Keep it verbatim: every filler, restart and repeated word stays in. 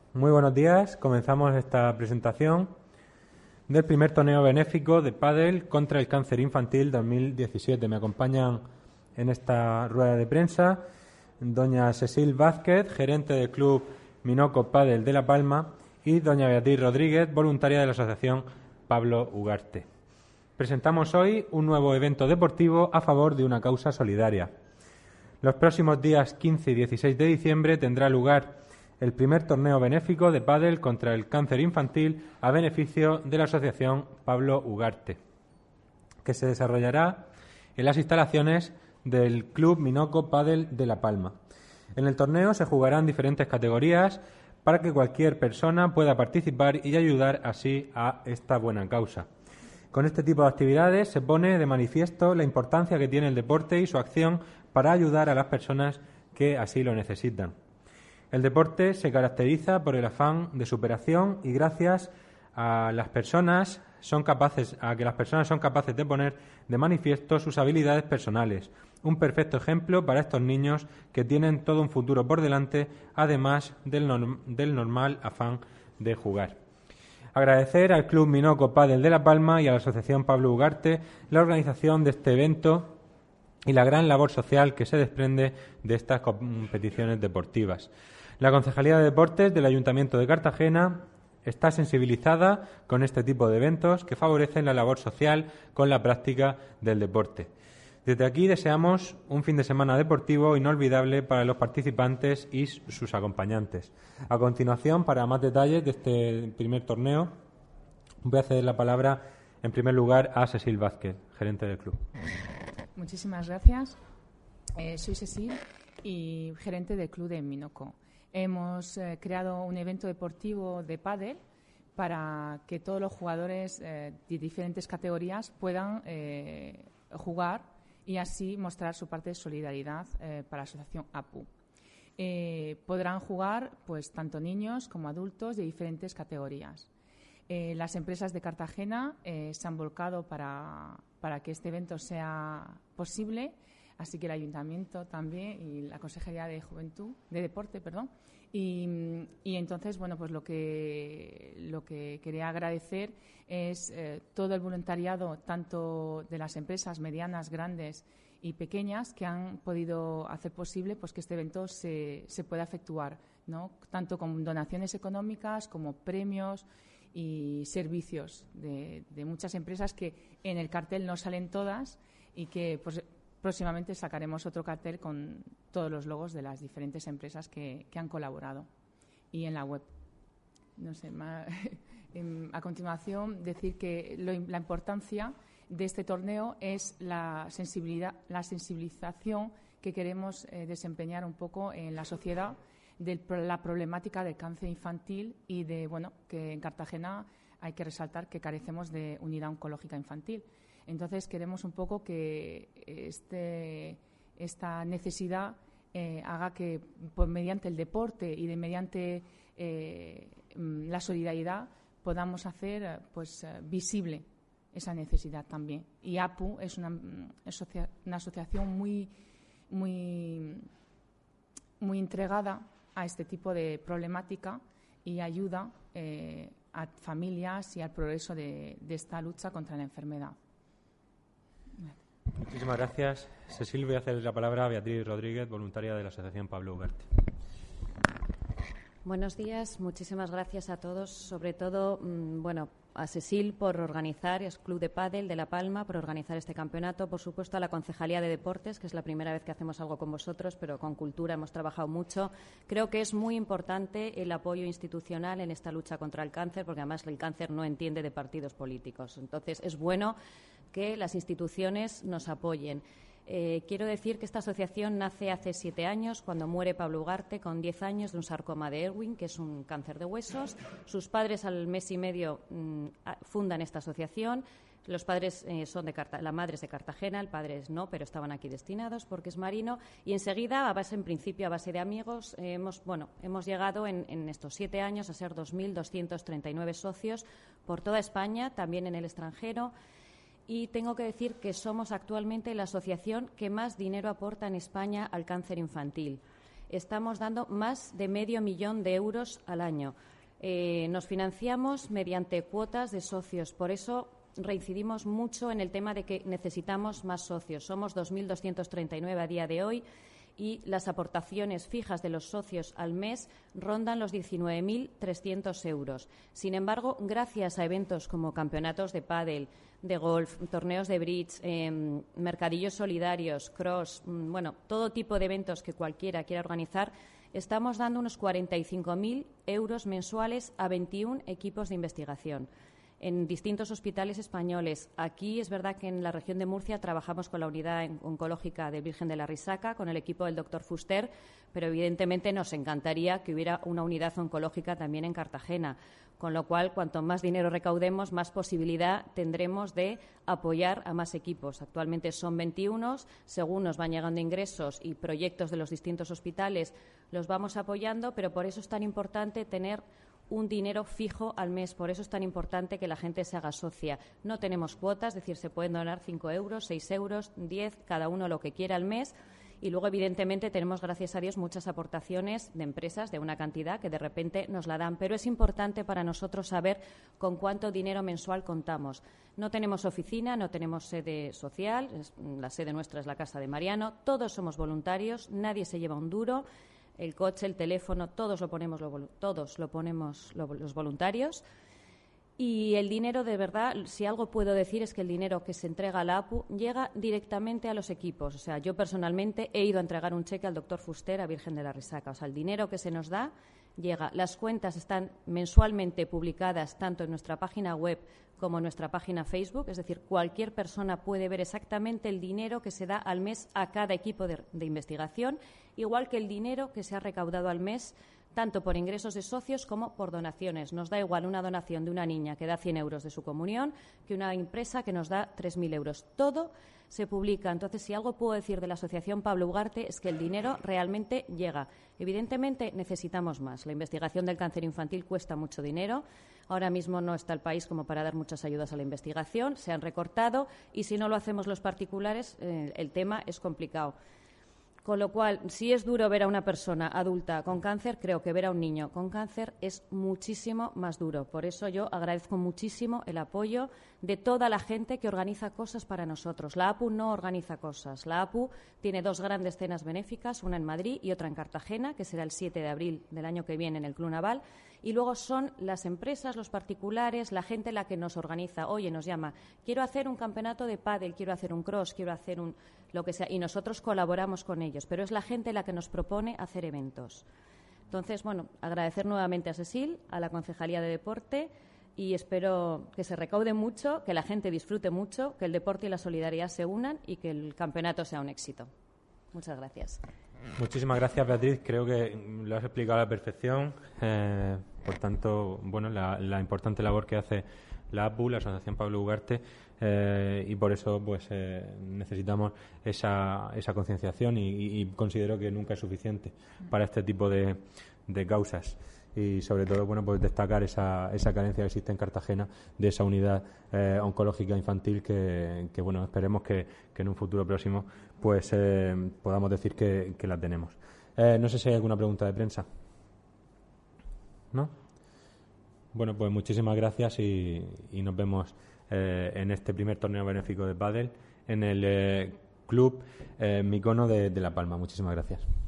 Muy buenos días. Comenzamos esta presentación del primer torneo benéfico de pádel contra el cáncer infantil dos mil diecisiete. Me acompañan en esta rueda de prensa doña Cecil Vázquez, gerente del Club Minoco Pádel de La Palma, y doña Beatriz Rodríguez, voluntaria de la Asociación Pablo Ugarte. Presentamos hoy un nuevo evento deportivo a favor de una causa solidaria. Los próximos días quince y dieciséis de diciembre tendrá lugar el primer torneo benéfico de pádel contra el cáncer infantil a beneficio de la Asociación Pablo Ugarte, que se desarrollará en las instalaciones del Club Minoco Pádel de La Palma. En el torneo se jugarán diferentes categorías para que cualquier persona pueda participar y ayudar así a esta buena causa. Con este tipo de actividades se pone de manifiesto la importancia que tiene el deporte y su acción para ayudar a las personas que así lo necesitan. El deporte se caracteriza por el afán de superación y gracias a las personas son capaces a que las personas son capaces de poner de manifiesto sus habilidades personales. Un perfecto ejemplo para estos niños que tienen todo un futuro por delante, además del, norm, del normal afán de jugar. Agradecer al Club Minoco Pádel de La Palma y a la Asociación Pablo Ugarte la organización de este evento y la gran labor social que se desprende de estas competiciones deportivas. La Concejalía de Deportes del Ayuntamiento de Cartagena está sensibilizada con este tipo de eventos que favorecen la labor social con la práctica del deporte. Desde aquí deseamos un fin de semana deportivo inolvidable para los participantes y sus acompañantes. A continuación, para más detalles de este primer torneo, voy a ceder la palabra en primer lugar a Cecil Vázquez, gerente del club. Muchísimas gracias. Eh, soy Cecil y gerente del club de Minoco. Hemos eh, creado un evento deportivo de pádel para que todos los jugadores eh, de diferentes categorías puedan eh, jugar y así mostrar su parte de solidaridad eh, para la asociación A P U. Eh, podrán jugar pues tanto niños como adultos de diferentes categorías. Eh, las empresas de Cartagena eh, se han volcado para, para que este evento sea posible. Así que el Ayuntamiento también y la Consejería de Juventud, de Deporte, perdón. Y, y entonces, bueno, pues lo que, lo que quería agradecer es eh, todo el voluntariado, tanto de las empresas medianas, grandes y pequeñas, que han podido hacer posible pues, que este evento se, se pueda efectuar, ¿no? Tanto con donaciones económicas como premios y servicios de, de muchas empresas que en el cartel no salen todas y que pues, próximamente sacaremos otro cartel con todos los logos de las diferentes empresas que, que han colaborado y en la web. No sé, más, a continuación decir que lo, la importancia de este torneo es la sensibilidad, la sensibilización que queremos eh, desempeñar un poco en la sociedad de la problemática del cáncer infantil y de bueno que en Cartagena hay que resaltar que carecemos de unidad oncológica infantil. Entonces, queremos un poco que este, esta necesidad eh, haga que, por mediante el deporte y de mediante eh, la solidaridad, podamos hacer pues, visible esa necesidad también. Y A P U es una, una asociación muy, muy, muy entregada a este tipo de problemática y ayuda eh, a familias y al progreso de, de esta lucha contra la enfermedad. Muchísimas gracias. Cecil, voy a hacer la palabra a Beatriz Rodríguez, voluntaria de la Asociación Pablo Ugarte. Buenos días, muchísimas gracias a todos, sobre todo, mmm, bueno, a Cecil por organizar, es Club de Pádel de La Palma, por organizar este campeonato, por supuesto a la Concejalía de Deportes, que es la primera vez que hacemos algo con vosotros, pero con cultura hemos trabajado mucho. Creo que es muy importante el apoyo institucional en esta lucha contra el cáncer, porque además el cáncer no entiende de partidos políticos. Entonces, es bueno que las instituciones nos apoyen. Eh, quiero decir que esta asociación nace hace siete años, cuando muere Pablo Ugarte, con diez años, de un sarcoma de Ewing, que es un cáncer de huesos. Sus padres, al mes y medio, mmm, fundan esta asociación. Los padres eh, son de Carta la madre es de Cartagena, el padre es no, pero estaban aquí destinados porque es marino. Y enseguida, a base, en principio, a base de amigos, eh, hemos, bueno, hemos llegado en, en estos siete años a ser dos mil doscientos treinta y nueve socios por toda España, también en el extranjero. Y tengo que decir que somos actualmente la asociación que más dinero aporta en España al cáncer infantil. estamos dando más de medio millón de euros al año. Eh, nos financiamos mediante cuotas de socios. Por eso reincidimos mucho en el tema de que necesitamos más socios. Somos dos mil doscientos treinta y nueve a día de hoy y las aportaciones fijas de los socios al mes rondan los diecinueve mil trescientos euros. Sin embargo, gracias a eventos como campeonatos de pádel, de golf, torneos de bridge, eh, mercadillos solidarios, cross, mmm, bueno, todo tipo de eventos que cualquiera quiera organizar, estamos dando unos cuarenta y cinco mil euros mensuales a veintiún equipos de investigación en distintos hospitales españoles. Aquí es verdad que en la región de Murcia trabajamos con la unidad oncológica de Virgen de la Risaca, con el equipo del doctor Fuster, pero evidentemente nos encantaría que hubiera una unidad oncológica también en Cartagena, con lo cual cuanto más dinero recaudemos, más posibilidad tendremos de apoyar a más equipos. Actualmente son veintiuno, según nos van llegando ingresos y proyectos de los distintos hospitales, los vamos apoyando, pero por eso es tan importante tener un dinero fijo al mes. Por eso es tan importante que la gente se haga socia. No tenemos cuotas, es decir, se pueden donar cinco euros, seis euros, diez, cada uno lo que quiera al mes. Y luego, evidentemente, tenemos, gracias a Dios, muchas aportaciones de empresas de una cantidad que de repente nos la dan. Pero es importante para nosotros saber con cuánto dinero mensual contamos. No tenemos oficina, no tenemos sede social, es, la sede nuestra es la Casa de Mariano. Todos somos voluntarios, nadie se lleva un duro. El coche, el teléfono, todos lo ponemos, lo, todos lo ponemos lo, los voluntarios. Y el dinero, de verdad, si algo puedo decir es que el dinero que se entrega a la A P U llega directamente a los equipos. O sea, yo personalmente he ido a entregar un cheque al doctor Fuster a Virgen de la Risaca. O sea, el dinero que se nos da llega. Las cuentas están mensualmente publicadas tanto en nuestra página web como en nuestra página Facebook. Es decir, cualquier persona puede ver exactamente el dinero que se da al mes a cada equipo de, de investigación, igual que el dinero que se ha recaudado al mes tanto por ingresos de socios como por donaciones. Nos da igual una donación de una niña que da cien euros de su comunión que una empresa que nos da tres mil euros. Todo se publica. Entonces, si algo puedo decir de la Asociación Pablo Ugarte es que el dinero realmente llega. Evidentemente, necesitamos más. La investigación del cáncer infantil cuesta mucho dinero. Ahora mismo no está el país como para dar muchas ayudas a la investigación. Se han recortado y si no lo hacemos los particulares, eh, el tema es complicado. Con lo cual, si es duro ver a una persona adulta con cáncer, creo que ver a un niño con cáncer es muchísimo más duro. Por eso yo agradezco muchísimo el apoyo de toda la gente que organiza cosas para nosotros. La A P U no organiza cosas. La A P U tiene dos grandes cenas benéficas, una en Madrid y otra en Cartagena, que será el siete de abril del año que viene en el Club Naval. Y luego son las empresas, los particulares, la gente la que nos organiza. Oye, nos llama, quiero hacer un campeonato de pádel, quiero hacer un cross, quiero hacer un lo que sea. Y nosotros colaboramos con ellos. Pero es la gente la que nos propone hacer eventos. Entonces, bueno, agradecer nuevamente a Cecil, a la Concejalía de Deporte y espero que se recaude mucho, que la gente disfrute mucho, que el deporte y la solidaridad se unan y que el campeonato sea un éxito. Muchas gracias. Muchísimas gracias, Beatriz. Creo que lo has explicado a la perfección. Eh, por tanto, bueno, la, la importante labor que hace la A P U, la Asociación Pablo Ugarte, eh, y por eso pues eh, necesitamos esa, esa concienciación y, y considero que nunca es suficiente para este tipo de, de causas. Y sobre todo, bueno, pues destacar esa, esa carencia que existe en Cartagena de esa unidad eh, oncológica infantil que, que, bueno, esperemos que, que en un futuro próximo pues eh, podamos decir que, que la tenemos. Eh, no sé si hay alguna pregunta de prensa. ¿No? Bueno, pues muchísimas gracias y, y nos vemos eh, en este primer torneo benéfico de pádel en el eh, Club eh, Micono de, de La Palma. Muchísimas gracias.